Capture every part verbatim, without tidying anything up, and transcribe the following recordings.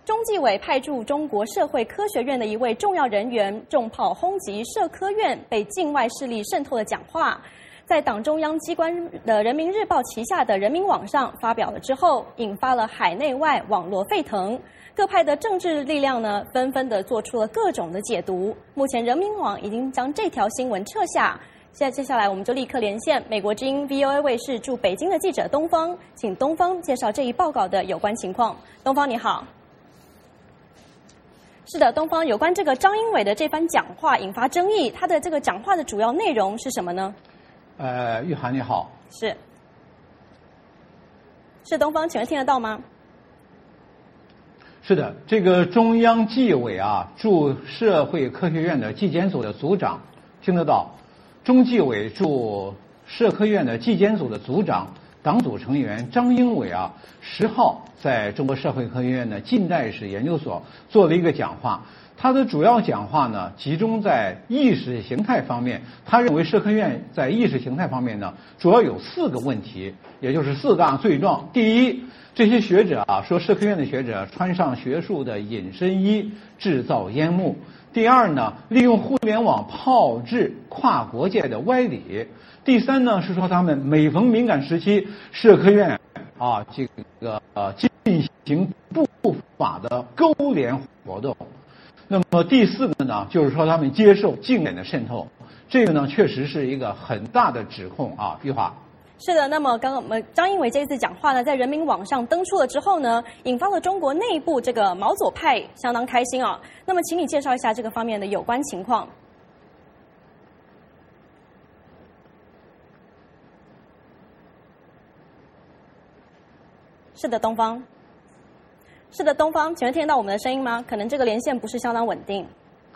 中纪委派驻中国社会科学院的一位重要人员重炮轰击社科院被境外势力渗透的讲话，在党中央机关的人民日报旗下的人民网上发表了之后，引发了海内外网络沸腾。各派的政治力量呢，纷纷的做出了各种的解读。目前人民网已经将这条新闻撤下。现在接下来我们就立刻连线美国之音 V O A 卫视驻北京的记者东方，请东方介绍这一报告的有关情况。东方你好。是的，东方，有关这个张英伟的这番讲话引发争议，他的这个讲话的主要内容是什么呢？ 呃，玉涵你好。 是。是东方，请问听得到吗？ 是的，这个中央纪委啊驻社会科学院的纪检组的组长听得到，中纪委驻社科院的纪检组的组长、党组成员张英伟啊，十号在中国社会科学院的近代史研究所做了一个讲话。他的主要讲话呢，集中在意识形态方面。他认为社科院在意识形态方面呢，主要有四个问题，也就是四大罪状。第一，这些学者啊，说社科院的学者穿上学术的紧身衣，制造烟幕。第二呢，利用互联网炮制跨国界的歪理。第三呢，是说他们每逢敏感时期，社科院啊这个呃进行不法的勾连活动。那么第四个呢，就是说他们接受境外的渗透，这个呢确实是一个很大的指控啊，玉华。 是的，那么刚刚我们张英伟这一次讲话呢，在人民网上登出了之后呢，引发了中国内部这个毛左派相当开心啊。那么，请你介绍一下这个方面的有关情况。是的，东方。是的，东方，请问听得到我们的声音吗？可能这个连线不是相当稳定。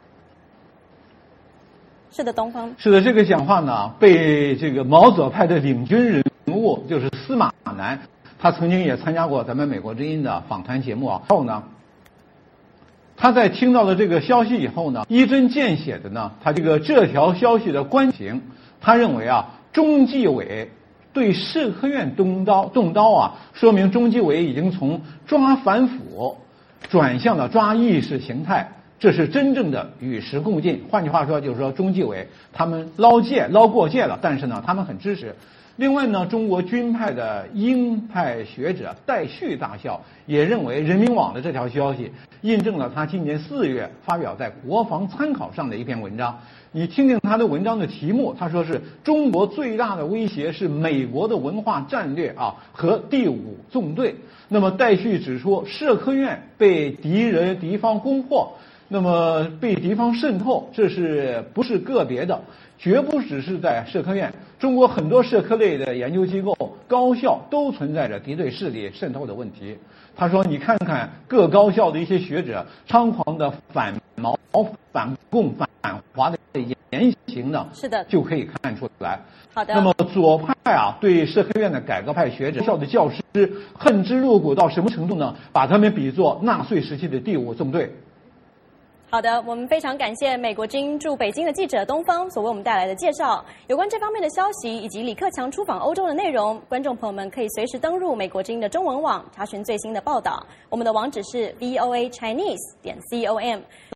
是的，东方。是的，这个讲话呢，被这个毛左派的领军人物，就是司马南，他曾经也参加过咱们美国之音的访谈节目啊。后呢，他在听到了这个消息以后呢，一针见血的呢，他这个这条消息的关情，他认为啊，中纪委对社科院动刀动刀啊，说明中纪委已经从抓反腐转向了抓意识形态。这是真正的与时共进。换句话说，就是说中纪委他们捞界捞过界了，但是呢，他们很支持。另外呢，中国军派的鹰派学者戴旭大校也认为，人民网的这条消息印证了他今年四月发表在《国防参考》上的一篇文章。你听听他的文章的题目，他说是中国最大的威胁是美国的文化战略啊和第五纵队。那么戴旭指出，社科院被敌人敌方攻破。那么被敌方渗透，这是不是个别的？绝不只是在社科院，中国很多社科类的研究机构、高校都存在着敌对势力渗透的问题。他说：“你看看各高校的一些学者猖狂的反毛、反共、反华的言行呢， 是的， 就可以看出来。 好的。 那么左派啊，对社科院的改革派学者、校的教师恨之入骨到什么程度呢？把他们比作纳粹时期的第五纵队。” 好的，我们非常感谢美国之音驻北京的记者东方所为我们带来的介绍。有关这方面的消息以及李克强出访欧洲的内容，观众朋友们可以随时登入美国之音的中文网查询最新的报道。我们的网址是 V O A Chinese 点 com。